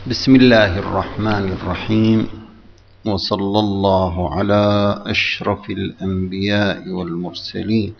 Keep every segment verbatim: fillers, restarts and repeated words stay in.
بسم الله الرحمن الرحيم، وصلى الله على أشرف الأنبياء والمرسلين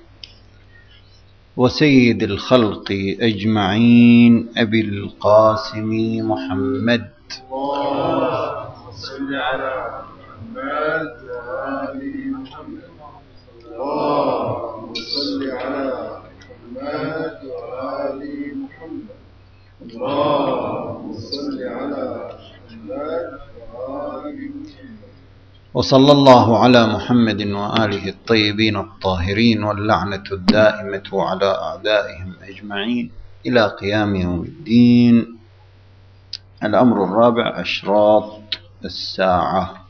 وسيد الخلق أجمعين أبي القاسم محمد. اللهم صل على محمد وآل محمد. اللهم صل على محمد وآل محمد. اللهم صل على محمد وآل محمد. وصلى الله على محمد وآله الطيبين الطاهرين، واللعنة الدائمة على أعدائهم أجمعين إلى قيام يوم الدين. الأمر الرابع: أشراط الساعة.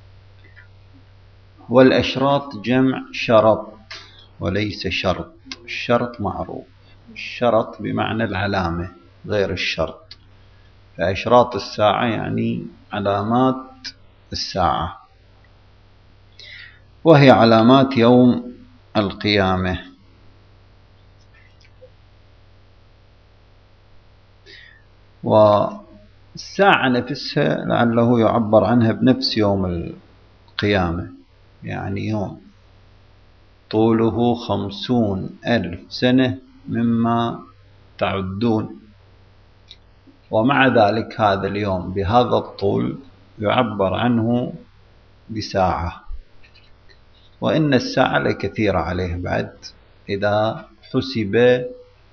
والأشراط جمع شرط وليس شرط. الشرط معروف، الشرط بمعنى العلامة غير الشرط. فأشراط الساعة يعني علامات الساعة، وهي علامات يوم القيامة. والساعة نفسها لعله يعبر عنها بنفس يوم القيامة، يعني يوم طوله خمسون ألف سنة مما تعدون، ومع ذلك هذا اليوم بهذا الطول يعبر عنه بساعة. وإن الساعة لكثيرة عليه بعد إذا حسب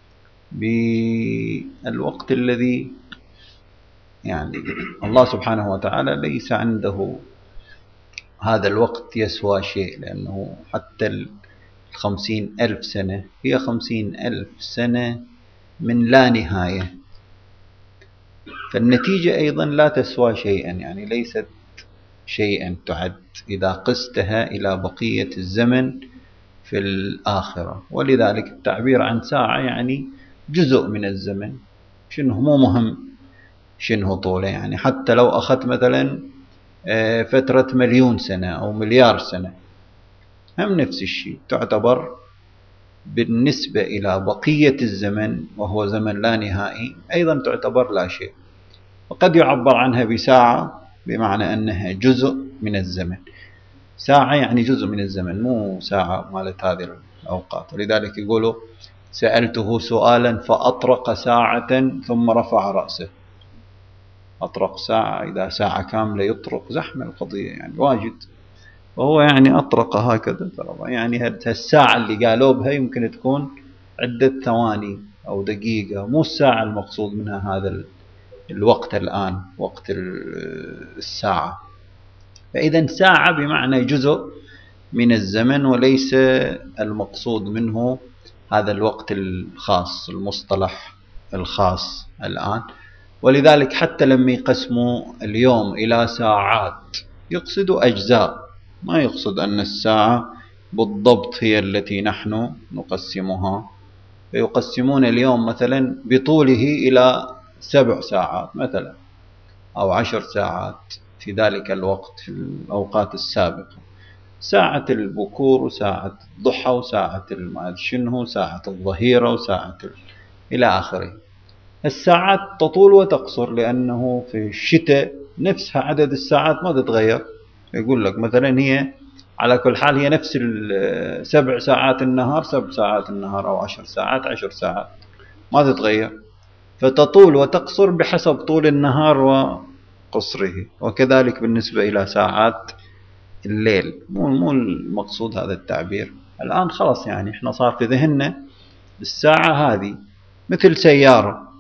بالوقت الذي يعني الله سبحانه وتعالى ليس عنده هذا الوقت يسوى شيء، لأنه حتى الخمسين ألف سنة هي خمسين ألف سنة من لا نهاية، فالنتيجة أيضا لا تسوى شيئا، يعني ليست شيئا تعد إذا قستها إلى بقية الزمن في الآخرة. ولذلك التعبير عن ساعة يعني جزء من الزمن، شنه مو مهم شنه طوله، يعني حتى لو أخذت مثلا فترة مليون سنة أو مليار سنة هم نفس الشيء، تعتبر بالنسبة إلى بقية الزمن وهو زمن لا نهائي أيضا تعتبر لا شيء. وقد يعبر عنها بساعة بمعنى أنها جزء من الزمن. ساعة يعني جزء من الزمن، مو ساعة مالت هذه الأوقات. ولذلك يقولوا سألته سؤالا فأطرق ساعة ثم رفع رأسه. أطرق ساعة، إذا ساعة كاملة يطرق زحمة القضية يعني واجد، وهو يعني أطرق هكذا، يعني هالساعة اللي قالوا بها يمكن تكون عدة ثواني أو دقيقة، مو الساعة المقصود منها هذا الوقت الآن وقت الساعة. فإذا ساعة بمعنى جزء من الزمن، وليس المقصود منه هذا الوقت الخاص المصطلح الخاص الآن. ولذلك حتى لما يقسموا اليوم إلى ساعات يقصدوا أجزاء، ما يقصد أن الساعة بالضبط هي التي نحن نقسمها. فيقسمون اليوم مثلا بطوله إلى سبع ساعات مثلا أو عشر ساعات في ذلك الوقت في الأوقات السابقة، ساعة البكور وساعة الضحى وساعة شنه ساعة الظهيرة وساعة ال... إلى آخره. الساعات تطول وتقصر، لأنه في الشتاء نفسها عدد الساعات ما تتغير. يقول لك مثلا هي على كل حال هي نفس سبع ساعات النهار سبع ساعات النهار، أو عشر ساعات عشر ساعات، ما تتغير. فتطول وتقصر بحسب طول النهار وقصره. وكذلك بالنسبة إلى ساعات الليل، مو مو المقصود هذا التعبير الآن. خلاص يعني احنا صار في ذهننا الساعة هذه مثل سيارة.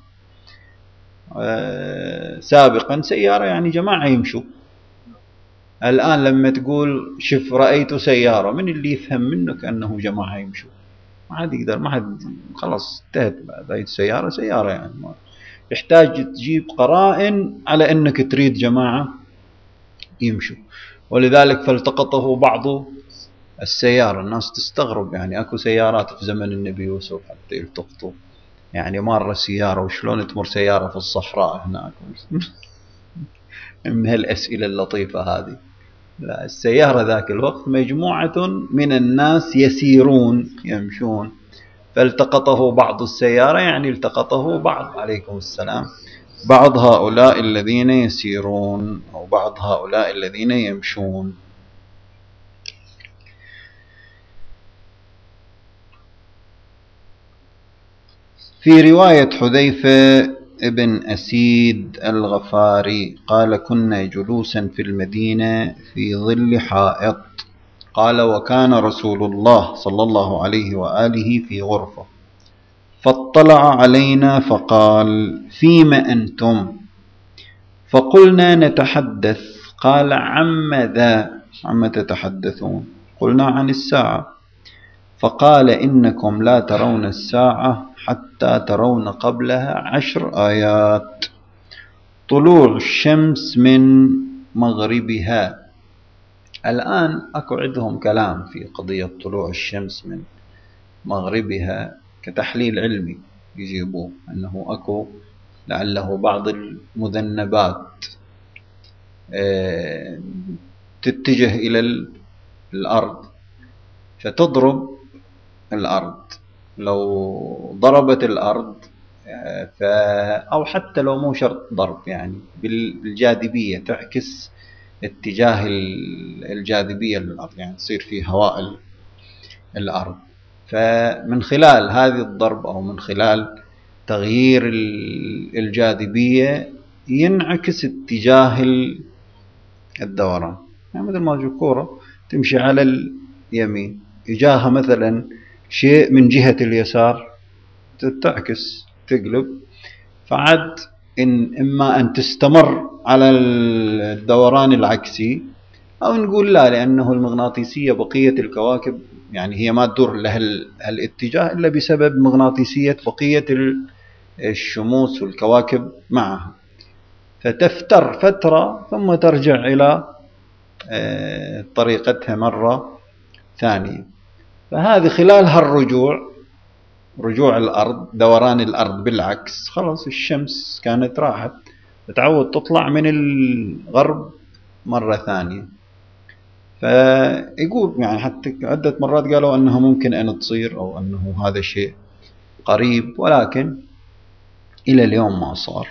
آه سابقا سيارة يعني جماعة يمشوا. الآن لما تقول شوف رأيت سيارة، من اللي يفهم منك أنه جماعة يمشوا؟ ما حد يقدر، ما حد، خلاص انتهت. رأيت سيارة سيارة يعني ما يحتاج تجيب قرائن على أنك تريد جماعة يمشوا. ولذلك فالتقطه بعض السيارة. الناس تستغرب، يعني أكو سيارات في زمن النبي يوسف حتى يلتقطوا، يعني مرة سيارة وشلون تمر سيارة في الصحراء هناك من هالأسئلة اللطيفة هذه. لا، السيارة ذاك الوقت مجموعة من الناس يسيرون يمشون، فالتقطه بعض السيارة يعني التقطه بعض عليكم السلام بعض هؤلاء الذين يسيرون أو بعض هؤلاء الذين يمشون. في رواية حذيفة ابن أسيد الغفاري قال: كنا جلوسا في المدينة في ظل حائط. قال: وكان رسول الله صلى الله عليه وآله في غرفة، فاطلع علينا فقال: فيم أنتم؟ فقلنا: نتحدث. قال: عم ذا؟ عم تتحدثون؟ قلنا: عن الساعة. فقال: إنكم لا ترون الساعة حتى ترون قبلها عشر آيات: طلوع الشمس من مغربها. الآن أكو عندهم كلام في قضية طلوع الشمس من مغربها كتحليل علمي، يجيبوه أنه أكو لعله بعض المذنبات تتجه إلى الأرض فتضرب الأرض. لو ضربت الأرض ف... أو حتى لو مو شرط ضرب، يعني بالجاذبية تعكس اتجاه الجاذبية للأرض، يعني تصير في هواء الأرض. فمن خلال هذه الضرب أو من خلال تغيير الجاذبية ينعكس اتجاه الدوران. يعني مثل ما تجي كورة تمشي على اليمين، إجاها مثلا شيء من جهة اليسار تتعكس تقلب، فعد إن إما أن تستمر على الدوران العكسي، أو نقول لا، لأنه المغناطيسية بقية الكواكب يعني هي ما تدور لها الاتجاه إلا بسبب مغناطيسية بقية الشموس والكواكب معها، فتفتر فترة ثم ترجع إلى طريقتها مرة ثانية. فهذه خلال هالرجوع، رجوع الأرض، دوران الأرض بالعكس، خلاص الشمس كانت راحت تعود تطلع من الغرب مرة ثانية. فيقول يعني حتى عدة مرات قالوا أنها ممكن أن تصير أو أنه هذا شيء قريب، ولكن إلى اليوم ما صار.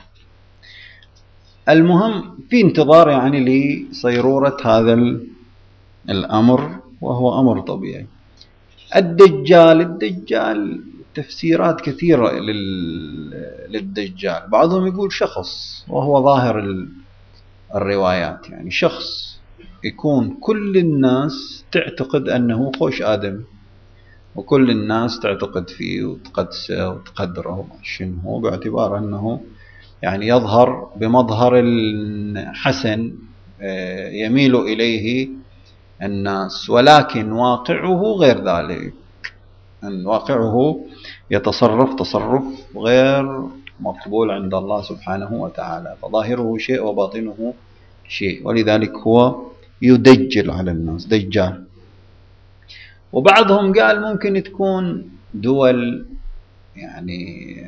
المهم في انتظار يعني لصيرورة هذا الأمر، وهو أمر طبيعي. الدجال الدجال تفسيرات كثيرة للدجال. بعضهم يقول شخص، وهو ظاهر الروايات، يعني شخص يكون كل الناس تعتقد أنه خوش آدم، وكل الناس تعتقد فيه وتقدسه وتقدره شنو هو، باعتبار أنه يعني يظهر بمظهر الحسن يميل إليه الناس، ولكن واقعه غير ذلك. أن واقعه يتصرف تصرف غير مقبول عند الله سبحانه وتعالى، فظاهره شيء وباطنه شيء، ولذلك هو يدجل على الناس، دجال. وبعضهم قال ممكن تكون دول يعني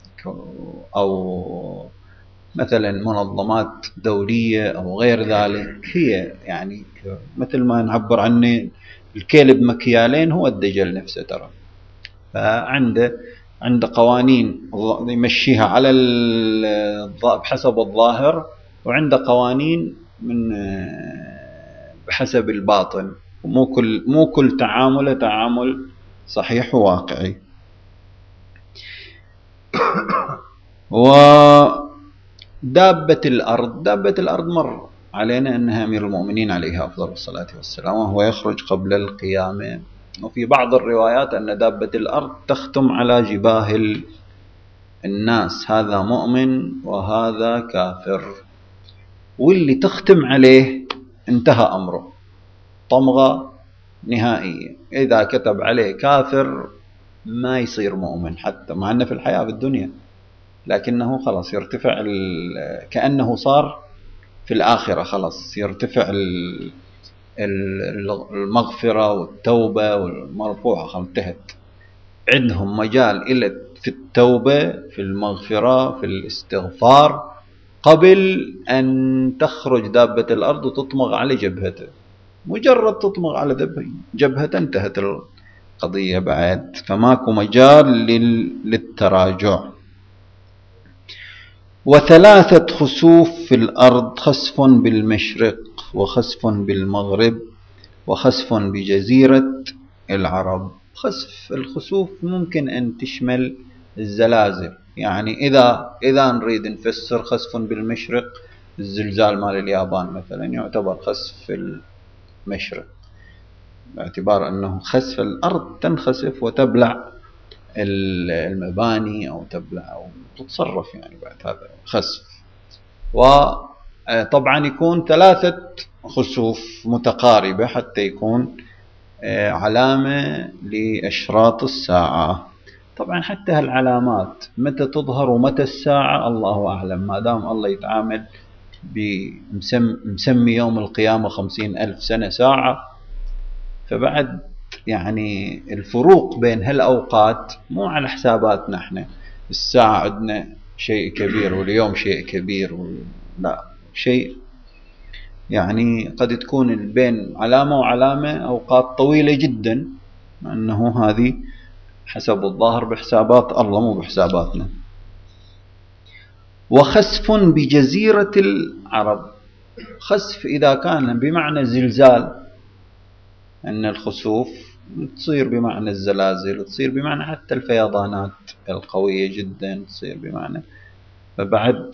أو مثلا منظمات دولية أو غير ذلك، هي يعني مثل ما نعبر عنه الكلب مكيالين، هو الدجل نفسه ترى. فعنده عنده قوانين يمشيها على بحسب الظاهر، وعنده قوانين من بحسب الباطن، ومو كل مو كل تعامله تعامل صحيح وواقعي. ودابة الأرض، دابة الأرض مر علينا أنها أمير المؤمنين عليه أفضل الصلاة والسلام، وهو يخرج قبل القيامة. وفي بعض الروايات أن دابة الأرض تختم على جباه الناس، هذا مؤمن وهذا كافر، واللي تختم عليه انتهى أمره، طمغة نهائية. إذا كتب عليه كافر ما يصير مؤمن، حتى مع أنه في الحياة في الدنيا، لكنه خلاص يرتفع كأنه صار في الآخرة، خلاص يرتفع المغفرة والتوبة والمرفوعة، خلاص انتهت. عندهم مجال إلى في التوبة، في المغفرة، في الاستغفار، قبل أن تخرج دابة الأرض وتطمغ على جبهته. مجرد تطمغ على جبهته انتهت القضية بعد، فماكو مجال للتراجع. وثلاثة خسوف في الأرض: خسف بالمشرق، وخسف بالمغرب، وخسف بجزيرة العرب. خسف الخسوف ممكن أن تشمل الزلازل، يعني إذا إذا نريد نفسر خسف بالمشرق، الزلزال مال اليابان مثلا يعتبر خسف في المشرق، باعتبار أنه خسف الأرض تنخسف وتبلع المباني أو تبلع أو تتصرف، يعني بعد هذا خسف. وطبعا يكون ثلاثة خسوف متقاربة حتى يكون علامة لأشراط الساعة. طبعا حتى هالعلامات متى تظهر ومتى الساعة الله أعلم، ما دام الله يتعامل بمسمي يوم القيامة خمسين ألف سنة ساعة، فبعد يعني الفروق بين هالأوقات مو على حساباتنا احنا. الساعة عندنا شيء كبير واليوم شيء كبير، لا، شيء يعني قد تكون بين علامة وعلامة أوقات طويلة جدا، أنه هذه حسب الظاهر بحسابات الله مو بحساباتنا. وخسف بجزيرة العرب: خسف إذا كان بمعنى زلزال، أن الخسوف تصير بمعنى الزلازل، تصير بمعنى حتى الفيضانات القوية جدا تصير بمعنى، فبعد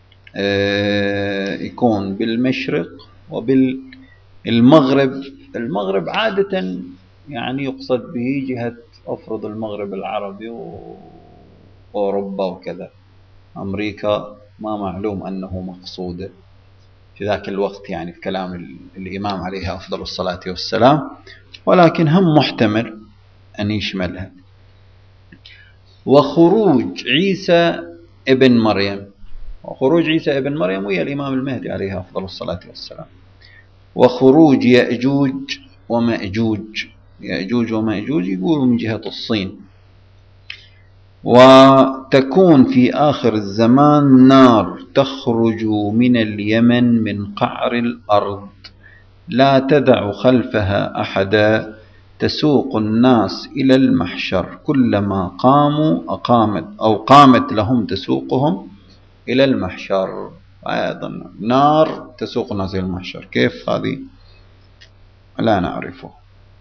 يكون بالمشرق وبالمغرب. المغرب عادة يعني يقصد به جهة أفرض المغرب العربي وأوروبا وكذا، أمريكا ما معلوم أنه مقصودة في ذاك الوقت يعني في كلام الإمام عليه أفضل الصلاة والسلام، ولكن هم محتمل أن يشملها. وخروج عيسى ابن مريم: وخروج عيسى ابن مريم ويا الإمام المهدي عليه أفضل الصلاة والسلام. وخروج يأجوج ومأجوج: يأجوج ومأجوج يقولوا من جهة الصين. وتكون في آخر الزمان نار تخرج من اليمن من قعر الأرض لا تدع خلفها أحدا تسوق الناس إلى المحشر، كلما قاموا أقامت أو قامت لهم تسوقهم إلى المحشر. أيضا نار تسوق الناس إلى المحشر، كيف هذه لا نعرفه.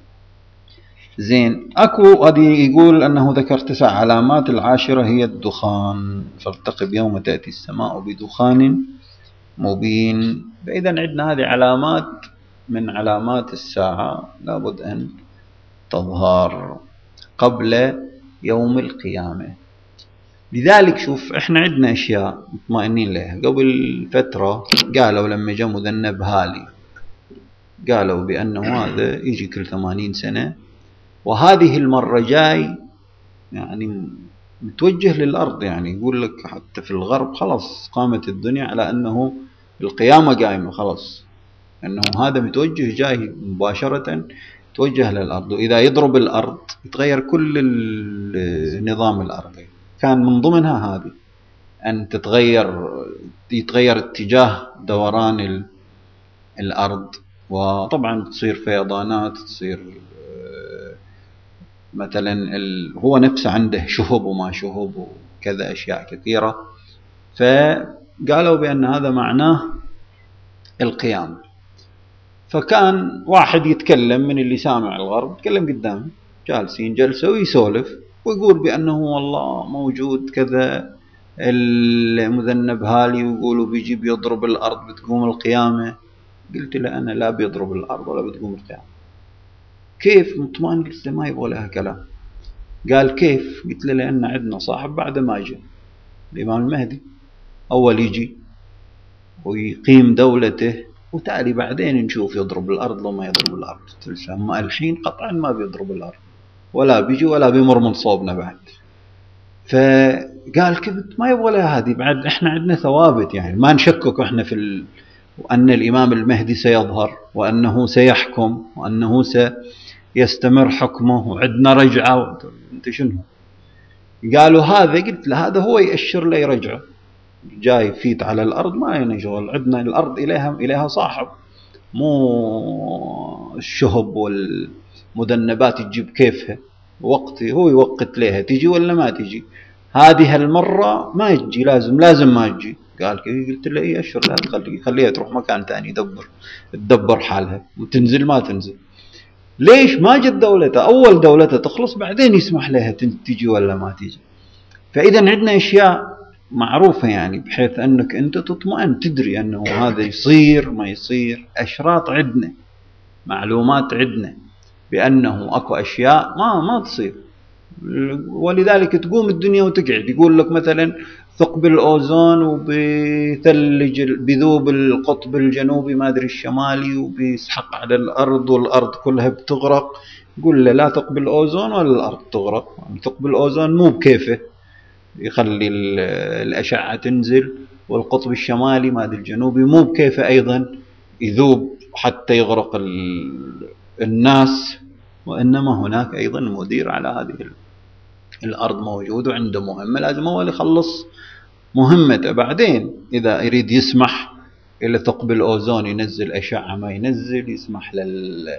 زين، أكو هذه يقول أنه ذكر تسع علامات، العاشرة هي الدخان: فارتقب يوم تأتي السماء بدخان مبين. فإذا عندنا هذه علامات من علامات الساعة لابد أن تظهر قبل يوم القيامة. لذلك شوف احنا عندنا اشياء مطمئنين لها. قبل فترة قالوا لما جاء مذنب هالي قالوا بأنه هذا يجي كل ثمانين سنة، وهذه المرة جاي يعني متوجه للأرض، يعني يقول لك حتى في الغرب خلاص قامت الدنيا على أنه القيامة قائمة خلاص، أنه هذا متوجه جاي مباشرة توجه للأرض، وإذا يضرب الأرض يتغير كل النظام الأرضي. كان من ضمنها هذه أن تتغير يتغير اتجاه دوران الأرض، وطبعا تصير فيضانات، تصير مثلا هو نفسه عنده شهب وما شهب وكذا أشياء كثيرة، فقالوا بأن هذا معناه القيامة. فكان واحد يتكلم من اللي سامع الغرب يتكلم قدامه، جالسين جلسة ويسولف ويقول بأنه والله موجود كذا المذنب هالي، ويقولوا بيجي بيضرب الأرض بتقوم القيامة. قلت له أنا لا بيضرب الأرض ولا بتقوم القيامة. كيف مطمئن؟ قلت له ما يبغى لها كلام. قال كيف؟ قلت له لأن عندنا صاحب بعد ما جاء الإمام المهدي، أول يجي ويقيم دولته وتالي بعدين نشوف يضرب الأرض لو ما يضرب الأرض. أما الحين قطعا ما بيضرب الأرض ولا بيجي ولا بيمر من صوبنا بعد. فقال كيف ما يبغى لها هذه، بعد احنا عندنا ثوابت يعني ما نشكك احنا في ال... وأن الإمام المهدي سيظهر وأنه سيحكم وأنه سيستمر حكمه وعندنا رجعة. انت شنو؟ قالوا هذا. قلت له هذا هو يأشر لي رجعه، جاي فيت على الأرض ما ينشغل، عندنا الأرض إليها إليها صاحب، مو الشهب والمذنبات تجيب كيفها وقت هو يوقت لها تجي ولا ما تجي. هذه هالمرة ما تجي، لازم لازم ما تجي. قال كيف؟ قلت له اي اشهر، لا تخلي خليها تروح مكان ثاني يدبر تدبر حالها وتنزل ما تنزل. ليش ما جت دولته؟ اول دولته تخلص بعدين يسمح لها تجي ولا ما تجي. فاذا عندنا اشياء معروفة يعني بحيث انك انت تطمئن، تدري انه هذا يصير ما يصير. اشراط عندنا، معلومات عندنا بانه اكو اشياء ما ما تصير، ولذلك تقوم الدنيا وتقعد. يقول لك مثلا ثقب الأوزون وبيثلج بذوب القطب الجنوبي ما أدري الشمالي وبيسحق على الأرض والأرض كلها بتغرق. يقول له لا ثقب الأوزون ولا الأرض تغرق. ثقب الأوزون مو بكيفه يخلي الأشعة تنزل، والقطب الشمالي ما أدري الجنوبي مو بكيفه أيضا يذوب حتى يغرق الناس. وإنما هناك أيضا مدير على هذه الأرض موجود وعنده مهمة، لازم هو اللي يخلص مهمته. بعدين إذا يريد يسمح إلى ثقب الأوزون ينزل أشعة ما ينزل، يسمح لل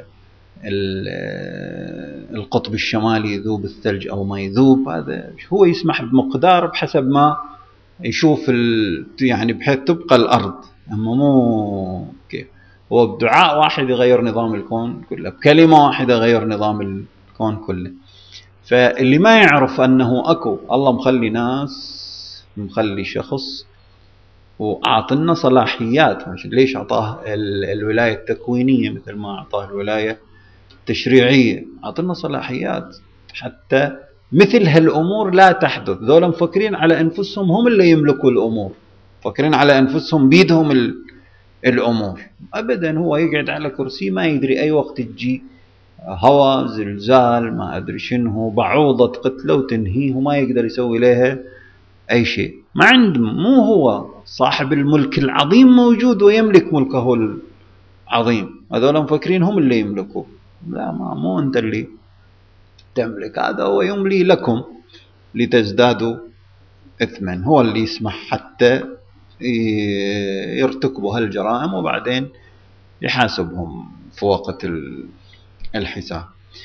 القطب الشمالي يذوب الثلج أو ما يذوب، هذا هو يسمح بمقدار بحسب ما يشوف يعني بحيث تبقى الأرض. أما مو كيف هو بدعاء واحد يغير نظام الكون كله، بكلمة واحدة يغير نظام الكون كله. فاللي ما يعرف أنه أكو الله مخلي ناس، مخلي شخص وأعطنا صلاحيات. ليش أعطاه الولاية التكوينية مثل ما أعطاه الولاية التشريعية؟ أعطنا صلاحيات حتى مثل هالأمور لا تحدث. ذولا مفكرين على أنفسهم هم اللي يملكوا الأمور، مفكرين على أنفسهم بيدهم الأمور. أبدا، هو يقعد على كرسي ما يدري أي وقت تجي هوا، زلزال، ما أدري شنو، بعوضة قتله وتنهيه وما يقدر يسوي لها أي شيء. ما عنده، مو هو صاحب الملك العظيم موجود ويملك ملكه العظيم. هذول مفكرين هم اللي يملكوا. لا، ما مو أنت اللي تملك، هذا هو يملي لكم لتزدادوا إثما. هو اللي يسمح حتى يرتكبوا هالجرائم وبعدين يحاسبهم في وقت الحساب.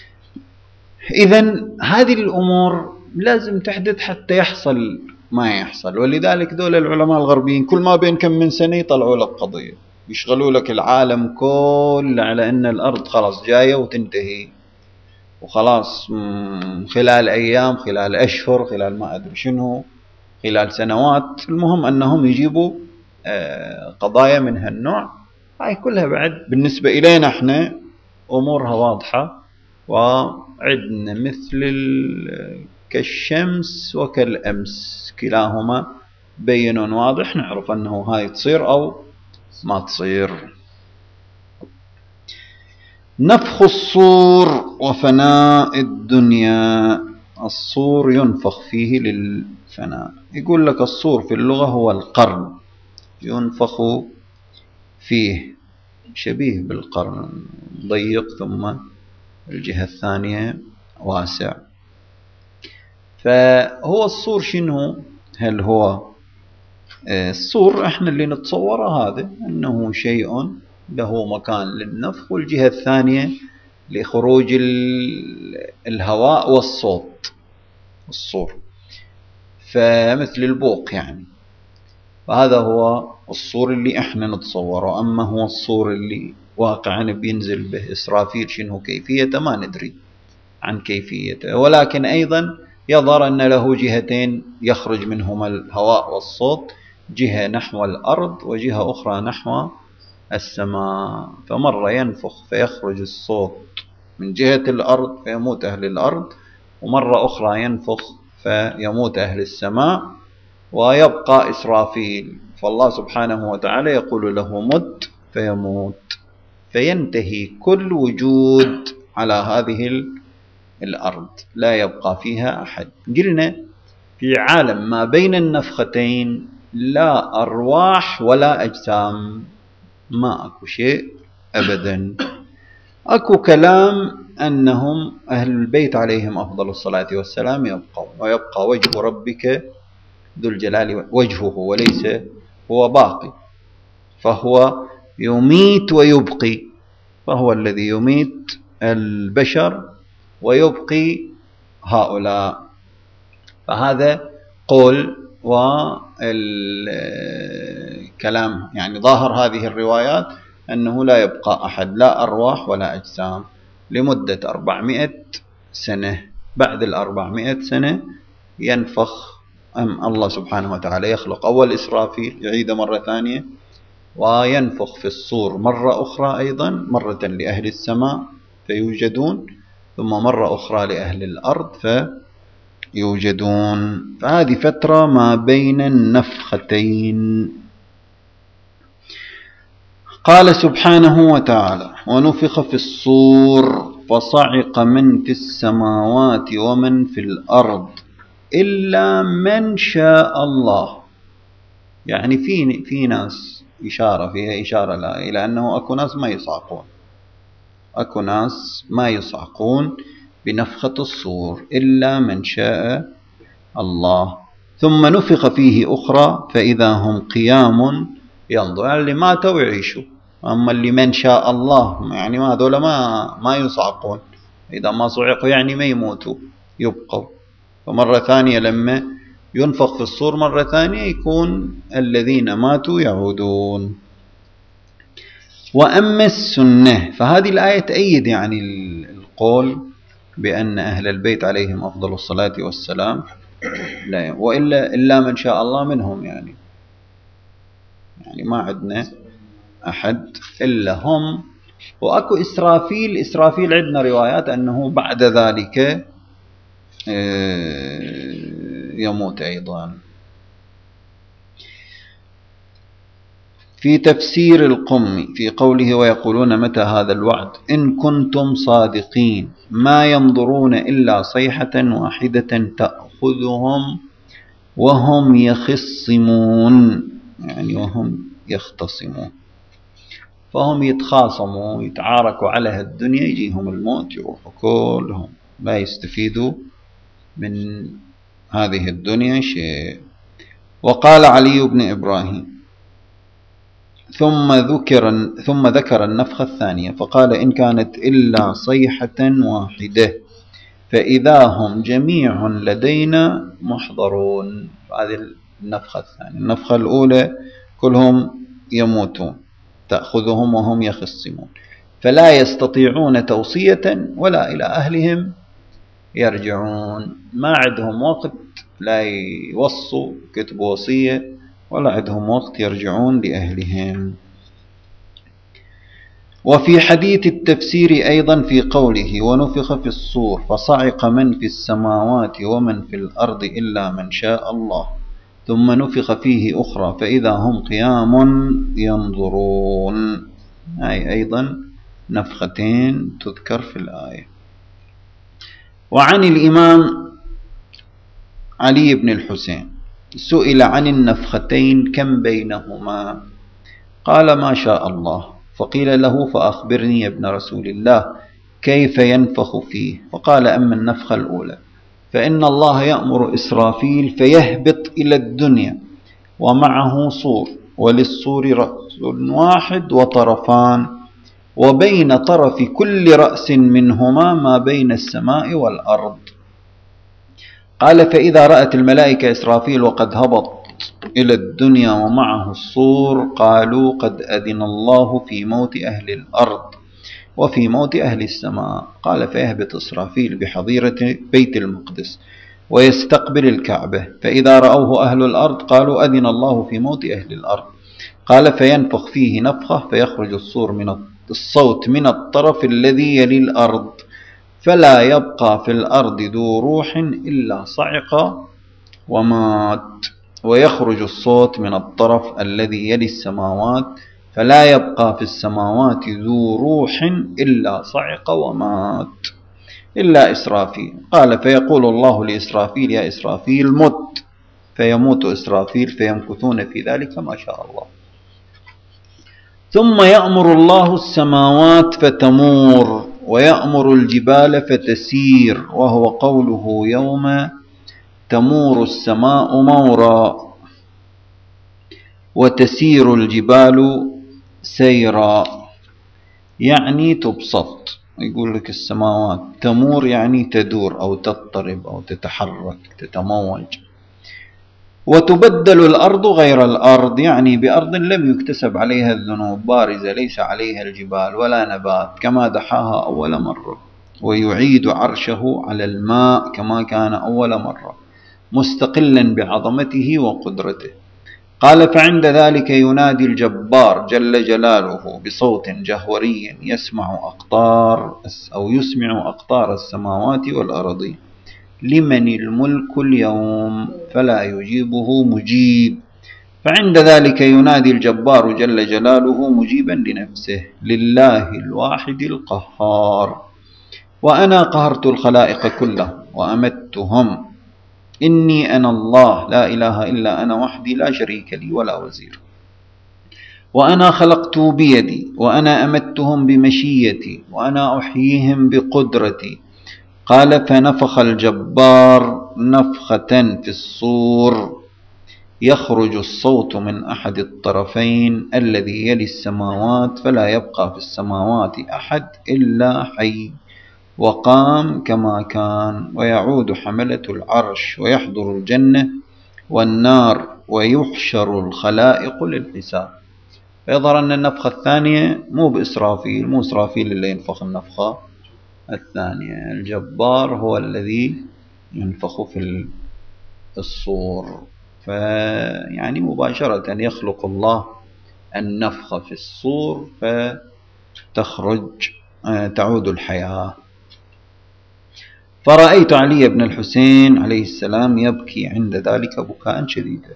إذن هذه الأمور لازم تحدث حتى يحصل ما يحصل. ولذلك دول العلماء الغربيين كل ما بين كم من سنة يطلعوا لك قضية، يشغلوا لك العالم كله على أن الأرض خلاص جاية وتنتهي وخلاص خلال أيام، خلال أشهر، خلال ما أدري شنو، خلال سنوات. المهم أنهم يجيبوا قضايا من هالنوع. هاي كلها بعد بالنسبة إلينا احنا أمورها واضحة، وعدنا مثل كالشمس وكالأمس، كلاهما بين واضح، نعرف أنه هاي تصير أو ما تصير. نفخ الصور وفناء الدنيا. الصور ينفخ فيه للفناء. يقول لك الصور في اللغة هو القرن، ينفخ فيه، شبيه بالقرن، ضيق ثم الجهة الثانية واسع. فهو الصور شنو؟ هل هو الصور احنا اللي نتصوره هذا انه شيء له مكان للنفخ والجهة الثانية لخروج الهواء والصوت، الصور، فمثل البوق يعني. فهذا هو الصور اللي احنا نتصوره. اما هو الصور اللي واقعا بينزل به إسرافيل شنو كيفيته ما ندري عن كيفيته، ولكن أيضا يظهر أن له جهتين يخرج منهما الهواء والصوت، جهة نحو الأرض وجهة أخرى نحو السماء. فمرة ينفخ فيخرج الصوت من جهة الأرض فيموت أهل الأرض، ومرة أخرى ينفخ فيموت أهل السماء ويبقى إسرافيل. فالله سبحانه وتعالى يقول له مت فيموت، فينتهي كل وجود على هذه الأرض، لا يبقى فيها أحد. قلنا في عالم ما بين النفختين لا أرواح ولا أجسام، ما أكو شيء أبدا. أكو كلام أنهم أهل البيت عليهم أفضل الصلاة والسلام يبقون، ويبقى وجه ربك ذو الجلال وجهه وليس هو باقي، فهو يميت ويبقي، فهو الذي يميت البشر ويبقي هؤلاء. فهذا قول والكلام يعني ظاهر هذه الروايات أنه لا يبقى أحد لا أرواح ولا أجسام لمدة أربعمائة سنة. بعد الأربعمائة سنة ينفخ أم الله سبحانه وتعالى يخلق أول إسرافيل يعيد مرة ثانية وينفخ في الصور مرة أخرى أيضا، مرة لأهل السماء فيوجدون، ثم مرة أخرى لأهل الأرض فيوجدون. فهذه فترة ما بين النفختين. قال سبحانه وتعالى: ونفخ في الصور فصعق من في السماوات ومن في الأرض إلا من شاء الله. يعني في في ناس إشارة فيها إشارة لا إلى أنه أكو ناس ما يصعقون، أكو ناس ما يصعقون بنفخة الصور إلا من شاء الله. ثم نفخ فيه أخرى فإذا هم قيام ينظر. يعني اللي ماتوا يعيشوا، أما اللي من شاء الله يعني ما هذول ما ما يصعقون، إذا ما صعقوا يعني ما يموتوا يبقوا. فمرة ثانية لما ينفخ في الصور مرة ثانية يكون الذين ماتوا يعودون. وأما السنة فهذه الآية تأيد يعني القول بأن أهل البيت عليهم أفضل الصلاة والسلام لا، وإلا إلا من شاء الله منهم، يعني يعني ما عندنا أحد إلا هم. وأكو إسرافيل، إسرافيل عندنا روايات أنه بعد ذلك يموت أيضا. في تفسير القمي في قوله: ويقولون متى هذا الوعد إن كنتم صادقين ما ينظرون إلا صيحة واحدة تأخذهم وهم يخصمون، يعني وهم يختصمون، فهم يتخاصموا يتعاركوا على الدنيا، يجيهم الموت يروحوا كلهم لا يستفيدوا من هذه الدنيا شيء. وقال علي بن إبراهيم: ثم ذكر ثم ذكر النفخة الثانية فقال: إن كانت إلا صيحة واحدة فإذا هم جميع لدينا محضرون. هذه النفخة الثانية. النفخة الأولى كلهم يموتون تأخذهم وهم يخصمون، فلا يستطيعون توصية ولا إلى أهلهم يرجعون. ما عندهم وقت لا يوصوا كتبوا وصية ولا عندهم وقت يرجعون لأهلهم. وفي حديث التفسير أيضا في قوله: ونفخ في الصور فصعق من في السماوات ومن في الأرض إلا من شاء الله ثم نفخ فيه أخرى فإذا هم قيام ينظرون. أي أيضا نفختين تذكر في الآية. وعن الإمام علي بن الحسين سئل عن النفختين كم بينهما، قال: ما شاء الله. فقيل له: فأخبرني يا ابن رسول الله كيف ينفخ فيه؟ فقال: أما النفخة الأولى فإن الله يأمر إسرافيل فيهبط إلى الدنيا ومعه صور، وللصور رأس واحد وطرفان، وبين طرف كل رأس منهما ما بين السماء والأرض. قال: فإذا رأت الملائكة إسرافيل وقد هبط إلى الدنيا ومعه الصور قالوا: قد أذن الله في موت أهل الأرض وفي موت أهل السماء. قال: فيهبط إسرافيل بحظيرة بيت المقدس ويستقبل الكعبة، فإذا رأوه أهل الأرض قالوا: أذن الله في موت أهل الأرض. قال: فينفخ فيه نفخة فيخرج الصور من الصوت من الطرف الذي يلي الأرض، فلا يبقى في الأرض ذو روح إلا صعق ومات، ويخرج الصوت من الطرف الذي يلي السماوات، فلا يبقى في السماوات ذو روح إلا صعق ومات إلا إسرافيل. قال: فيقول الله لإسرافيل: يا إسرافيل مت، فيموت إسرافيل فيمكثون في ذلك ما شاء الله. ثم يأمر الله السماوات فتمور ويأمر الجبال فتسير، وهو قوله: يوم تمور السماء مورا وتسير الجبال سيرا، يعني تبسط. يقول لك السماوات تمور يعني تدور أو تضطرب أو تتحرك تتموج، وتبدل الأرض غير الأرض، يعني بأرض لم يكتسب عليها الذنوب، بارزة ليس عليها الجبال ولا نبات كما دحاها أول مرة. ويعيد عرشه على الماء كما كان أول مرة، مستقلا بعظمته وقدرته. قال: فعند ذلك ينادي الجبار جل جلاله بصوت جهوري يسمع أقطار أو يسمع أقطار السماوات والأرض: لمن الملك اليوم؟ فلا يجيبه مجيب. فعند ذلك ينادي الجبار جل جلاله مجيبا لنفسه: لله الواحد القهار. وأنا قهرت الخلائق كلهم وأمتهم، إني أنا الله لا إله إلا أنا وحدي لا شريك لي ولا وزير. وأنا خلقت بيدي، وأنا أمتهم بمشيتي، وأنا أحييهم بقدرتي. قال: فنفخ الجبار نفخة في الصور، يخرج الصوت من أحد الطرفين الذي يلي السماوات، فلا يبقى في السماوات أحد إلا حي، وقام كما كان. ويعود حملة العرش ويحضر الجنة والنار ويحشر الخلائق للحساب. فيظهر أن النفخة الثانية مو بإسرافيل، مو إسرافيل اللي ينفخ النفخة الثانية، الجبار هو الذي ينفخ في الصور. فيعني مباشرة يخلق الله النفخ في الصور فتخرج تعود الحياة. فرأيت علي بن الحسين عليه السلام يبكي عند ذلك بكاء شديدا.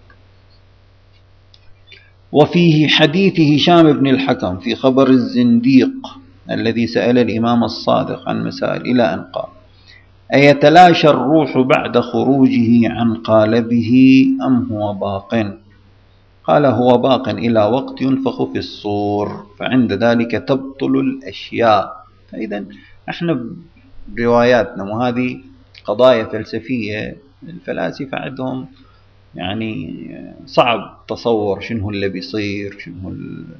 وفيه حديث هشام بن الحكم في خبر الزنديق الذي سأل الإمام الصادق عن مسائل، إلى أن قال: أيتلاشى الروح بعد خروجه عن قالبه أم هو باق؟ قال: هو باق إلى وقت ينفخ في الصور، فعند ذلك تبطل الأشياء. فإذا احنا برواياتنا، وهذه قضايا فلسفية، الفلاسفة عندهم يعني صعب تصور شنو اللي بيصير، شنو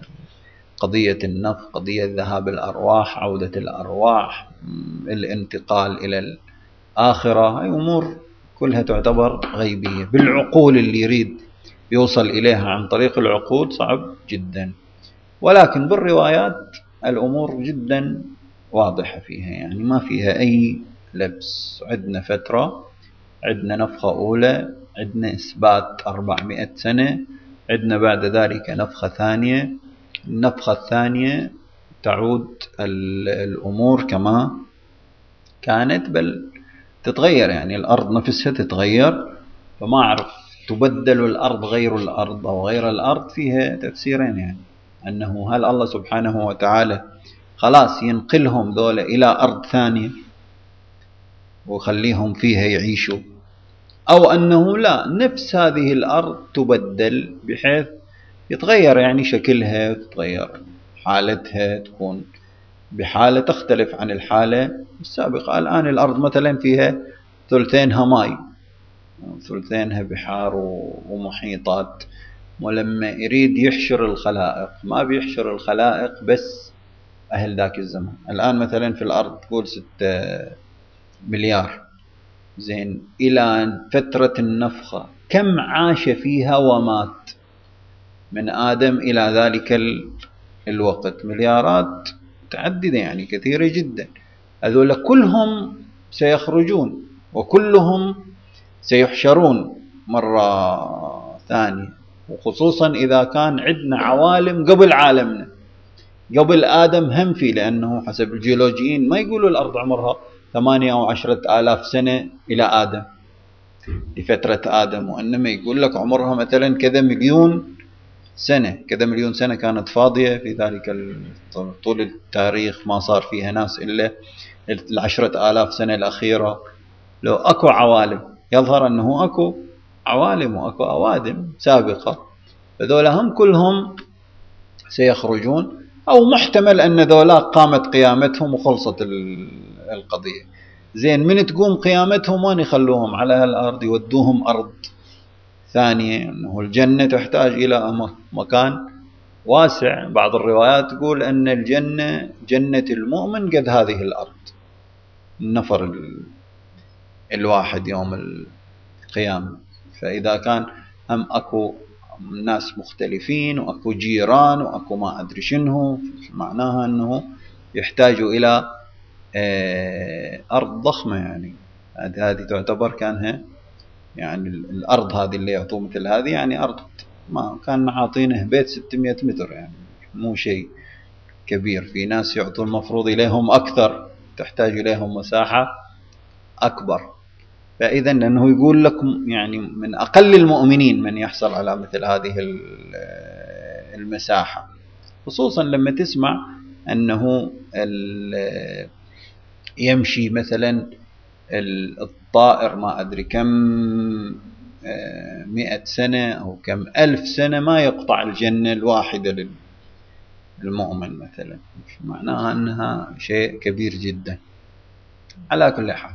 قضية النفخ، قضية ذهاب الأرواح، عودة الأرواح، الانتقال إلى الآخرة. هاي أمور كلها تعتبر غيبية بالعقول، اللي يريد يوصل إليها عن طريق العقول صعب جدا. ولكن بالروايات الأمور جدا واضحة فيها، يعني ما فيها أي لبس. عندنا فترة، عندنا نفخة أولى، عندنا إثبات أربعمائة سنة، عندنا بعد ذلك نفخة ثانية. النفخة الثانية تعود الأمور كما كانت، بل تتغير، يعني الأرض نفسها تتغير. فما أعرف تبدل الأرض غير الأرض أو غير الأرض، فيها تفسيرين، يعني أنه هل الله سبحانه وتعالى خلاص ينقلهم ذولا إلى أرض ثانية وخليهم فيها يعيشوا، أو أنه لا، نفس هذه الأرض تبدل بحيث يتغير يعني شكلها، تتغير حالتها، تكون بحالة تختلف عن الحالة السابقة. الآن الأرض مثلا فيها ثلثينها ماء، ثلثينها بحار ومحيطات. ولما يريد يحشر الخلائق ما بيحشر الخلائق بس أهل ذاك الزمان. الآن مثلا في الأرض تقول ستة مليار، زين، إلى فترة النفخة كم عاش فيها ومات من آدم إلى ذلك الوقت؟ مليارات متعددة، يعني كثيرة جدا. هذول كلهم سيخرجون وكلهم سيحشرون مرة ثانية، وخصوصا إذا كان عندنا عوالم قبل عالمنا، قبل آدم هم في، لأنه حسب الجيولوجيين ما يقولوا الأرض عمرها ثمانية أو عشرة آلاف سنة إلى آدم، لفترة آدم، وإنما يقول لك عمرها مثلا كذا مليون سنة، كذا مليون سنة كانت فاضية في ذلك طول التاريخ، ما صار فيها ناس إلا العشرة آلاف سنة الأخيرة. لو أكو عوالم يظهر أنه أكو عوالم وأكو أوادم سابقة، فذولا هم كلهم سيخرجون، أو محتمل أن ذولا قامت قيامتهم وخلصت القضية. زين، من تقوم قيامتهم وين يخلوهم؟ على هالأرض يودوهم أرض ثانية، أنه الجنة تحتاج إلى مكان واسع. بعض الروايات تقول أن الجنة جنة المؤمن قد هذه الأرض، النفر الواحد يوم القيامة. فإذا كان أم أكو ناس مختلفين وأكو جيران وأكو ما أدري شنو، معناها أنه يحتاجوا إلى أرض ضخمة. يعني هذه تعتبر كانها يعني الأرض هذه اللي يعطوه مثل هذه، يعني أرض ما كان عاطينه بيت ستمائة متر، يعني مو شيء كبير. في ناس يعطوا المفروض إليهم أكثر، تحتاج إليهم مساحة أكبر. فإذا أنه يقول لكم يعني من أقل المؤمنين من يحصل على مثل هذه المساحة، خصوصا لما تسمع أنه يمشي مثلا الطائر ما أدري كم مئة سنة أو كم ألف سنة ما يقطع الجنة الواحدة للمؤمن مثلا، معناها أنها شيء كبير جدا. على كل حال،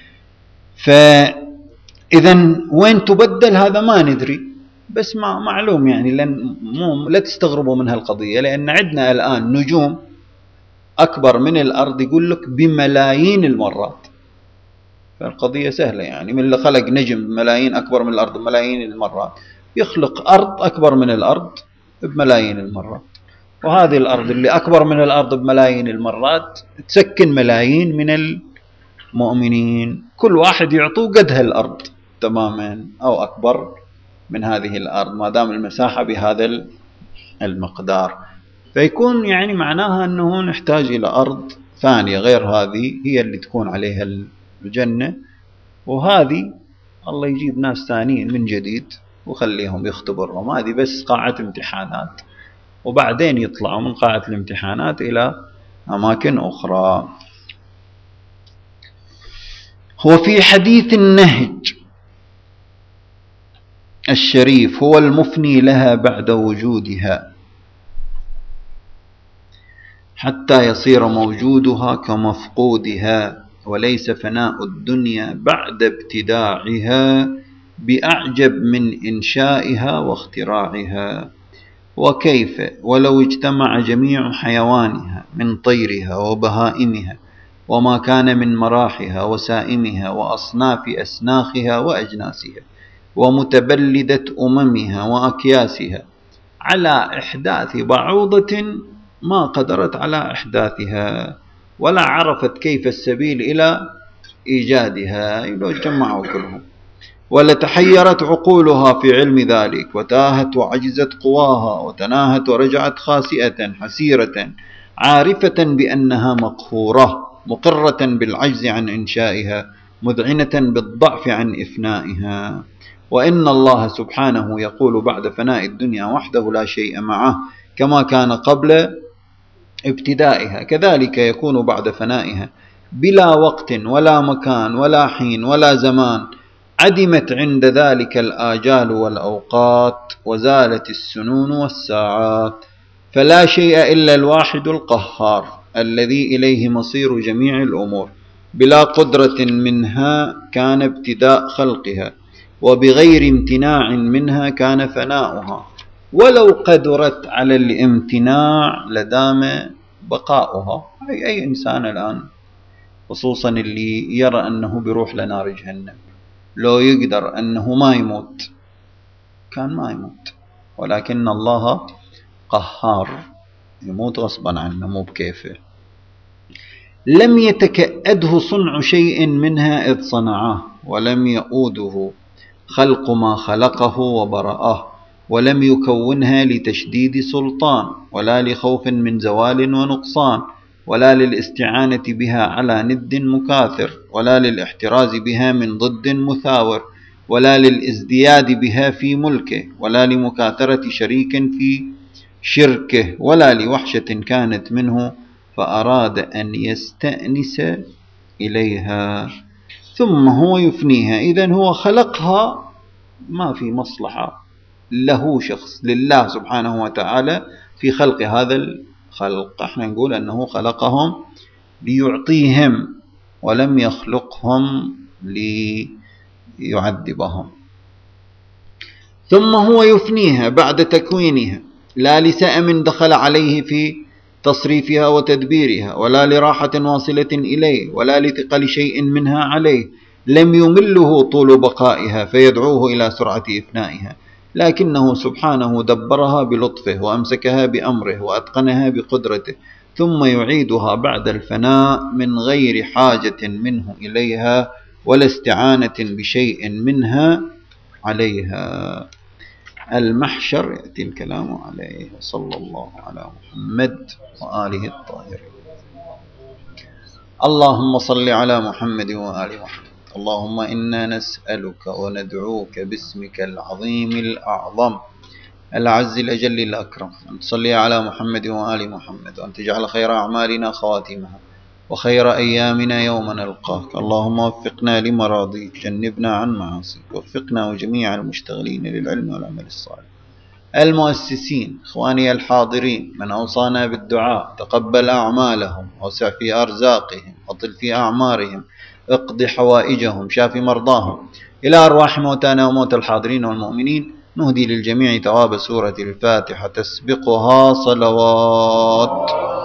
فإذا وين تبدل هذا ما ندري، بس ما معلوم يعني، لن مو لا تستغربوا من هالقضية، لأن عندنا الآن نجوم أكبر من الأرض يقول لك بملايين المرات. فالقضية سهلة، يعني من اللي خلق نجم ملايين أكبر من الأرض بملايين المرات يخلق أرض أكبر من الأرض بملايين المرات، وهذه الأرض اللي أكبر من الأرض بملايين المرات تسكن ملايين من المؤمنين، كل واحد يعطوه قد هالأرض تماما أو أكبر من هذه الأرض ما دام المساحة بهذا المقدار. فيكون يعني معناها أنه نحتاج إلى أرض ثانية غير هذه هي اللي تكون عليها الجنة، وهذه الله يجيب ناس ثانيين من جديد وخليهم يختبرهم. هذه بس قاعة امتحانات، وبعدين يطلعوا من قاعة الامتحانات إلى أماكن أخرى. هو في حديث النهج الشريف هو المفني لها بعد وجودها حتى يصير موجودها كمفقودها، وليس فناء الدنيا بعد ابتداعها بأعجب من إنشائها واختراعها. وكيف ولو اجتمع جميع حيوانها من طيرها وبهائمها وما كان من مراحها وسائمها وأصناف أسناخها وأجناسها ومتبلدة أممها وأكياسها على إحداث بعوضة ما قدرت على إحداثها، ولا عرفت كيف السبيل إلى إيجادها لو جمعوا كلهم، ولتحيرت عقولها في علم ذلك، وتاهت وعجزت قواها، وتناهت ورجعت خاسئة حسيرة عارفة بأنها مقهورة مقرة بالعجز عن إنشائها مذعنة بالضعف عن إفنائها. وإن الله سبحانه يقول بعد فناء الدنيا وحده لا شيء معه كما كان قبل ابتدائها، كذلك يكون بعد فنائها بلا وقت ولا مكان ولا حين ولا زمان، عدمت عند ذلك الآجال والأوقات، وزالت السنون والساعات، فلا شيء إلا الواحد القهار الذي إليه مصير جميع الأمور، بلا قدرة منها كان ابتداء خلقها، وبغير امتناع منها كان فناؤها، ولو قدرت على الامتناع لدام بقاؤها. أي, أي إنسان الآن خصوصا اللي يرى أنه بيروح لنار جهنم لو يقدر أنه ما يموت كان ما يموت، ولكن الله قهار يموت غصبا عنه مو بكيفه. لم يتكأده صنع شيء منها إذ صنعه، ولم يؤوده خلق ما خلقه وبرأه، ولم يكونها لتشديد سلطان ولا لخوف من زوال ونقصان، ولا للاستعانة بها على ند مكاثر، ولا للاحتراز بها من ضد مثاور، ولا للازدياد بها في ملكه، ولا لمكاثرة شريك في شركه، ولا لوحشة كانت منه فأراد أن يستأنس إليها ثم هو يفنيها. إذن هو خلقها ما في مصلحة له شخص لله سبحانه وتعالى في خلق هذا الخلق. احنا نقول أنه خلقهم ليعطيهم ولم يخلقهم ليعذبهم. ثم هو يفنيها بعد تكوينها لا لسأم دخل عليه في تصريفها وتدبيرها، ولا لراحة واصلة إليه، ولا لثقل شيء منها عليه، لم يمله طول بقائها فيدعوه إلى سرعة إفنائها، لكنه سبحانه دبرها بلطفه وأمسكها بأمره وأتقنها بقدرته، ثم يعيدها بعد الفناء من غير حاجة منه إليها ولا استعانة بشيء منها عليها. المحشر يأتي الكلام عليه. صلى الله على محمد وآله الطاهرين. اللهم صل على محمد وآل محمد. اللهم إنا نسألك وندعوك باسمك العظيم الأعظم العز الأجل الأكرم أن تصلي على محمد وآل محمد، وأن تجعل خير أعمالنا خواتمها وخير أيامنا يوم نلقاك. اللهم وفقنا لمراضيك، جنبنا عن معاصيك، وفقنا وجميع المشتغلين للعلم والعمل الصالح. المؤسسين، إخواني الحاضرين، من أوصانا بالدعاء، تقبل أعمالهم، وسع في أرزاقهم، أطل في أعمارهم، اقض حوائجهم، شاف مرضاهم. إلى أرواح موتانا وموت الحاضرين والمؤمنين نهدي للجميع ثواب سورة الفاتحة تسبقها صلوات.